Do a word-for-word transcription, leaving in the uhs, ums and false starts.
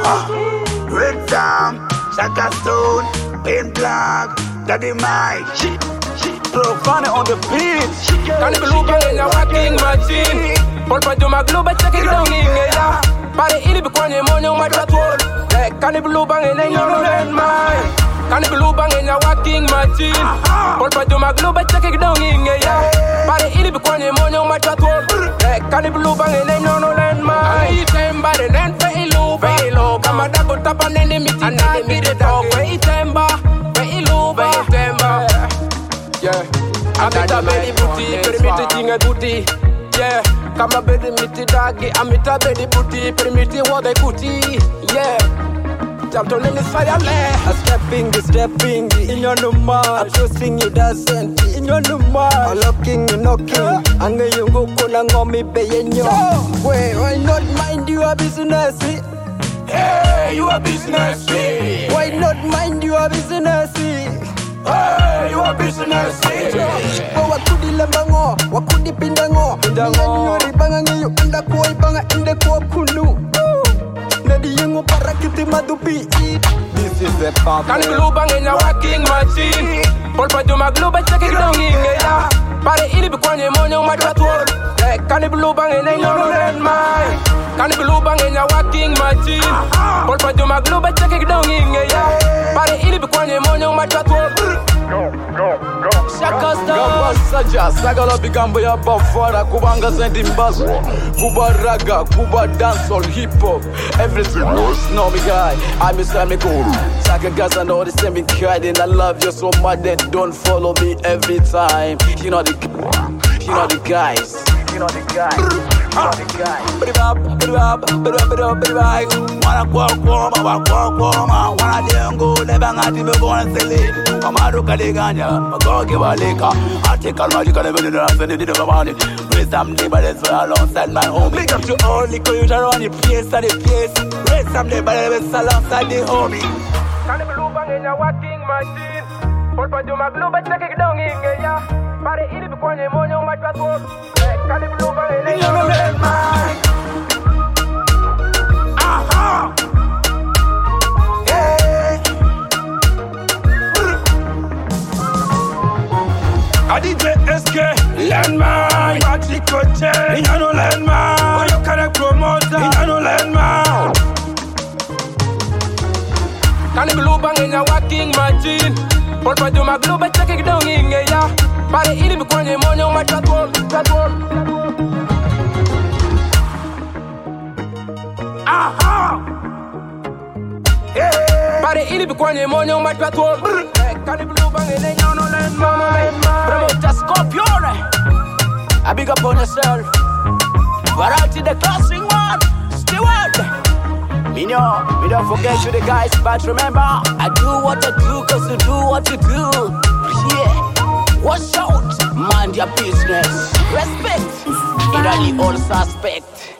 Red Sam, Shaka Stone, Pain Black, Daddy Mike. Profane on the beat. Cannibal bang in a walking machine. Paul Pajoma Globe, check it down in ya. Pare ili bikwenye monyo matratwol. Cannibal bang in a no land mine. Cannibal bang in a walking machine. Paul Pajoma Globe, check it down in ya. Pare ili bikwenye monyo matratwol. Cannibal bang in a no land mine. Itemba de nen feilu feilu. Kama dago tapa nene miti na mire dog. Itemba feilu feitemba. Yeah, amita bedi booty, permiti tinga booty. Yeah, kama bedi miti dagi, amita bedi booty, permiti wade kuti. Yeah, jamto nini sayale. A stepping, stepping in your number. A trusting you doesn't in your number. A looking, you knocking. Anga yungu kuna ngomi beyenyo. Wait, why not mind your business? Hey, you a business. Why not mind your business? Hey, you a business. Kwa wakudi lembango, wakudi pindango. Pindango. Ribanga ngiyo unda kuwa ibanga inde kuwa kunu. Nedi yengu parakiti madupi. This is the pump. Cannibal bang in a walking machine. Paul Pajoma Globe, check it down in ya. Pare ili bikwenye monyo matratwol. Cannibal bang in a no land mine. Cannibal bang in a walking machine. Paul Pajoma Globe, check it down in ya. Pare ili bikwenye monyo matratwol. Shaka Star Saja, sagala bigambo ya bafara. Kubanga sendi mbazo, kuba raga, kuba dancehall, hip hop. Everything knows, know me guy. I'm a Sammy Cool. Shaka guys, I know the same guy. And I love you so much that don't follow me every time. You know the, you know the guys. You know the guys. You know the guys. Bidibab, bidibab, bidibab, bidibab. Wanna kwa kwa ma, wa kwa kwa ma. Wanna dengo, lebanga tibe gona sele. Kamaro kaleganya, magoge waleka. Article magical level and send it to the money. Raise some labels alongside my home. Big up to all the crew around the place and the place. Raise some labels alongside the homie. Cannibal bang in a walking machine. Paul Pajoma Globe, check it down in ya. Pare ili bikwenye monyo matratwol. Cannibal bang in a no land mine. Aha. Yeah. A D J S K Landmine. Patrick Coche in no Landmine. Oyo Kare promoter in no Landmine. Cannibal bang in a walking machine. Paul Pajoma Globe, check it down in ya. Pare ili bikwenye monyo matratwol. Aha. Yeah. Pare ili bikwenye monyo matratwol. Cannibal bang in a no land mine. Promoter Scorpion. I big up on yourself. Variety the classic one. Steward. Me know, me don't forget you the guys, but remember, I do what I do cause you do what you do. Yeah. Watch out, mind your business. Respect. It only all suspect.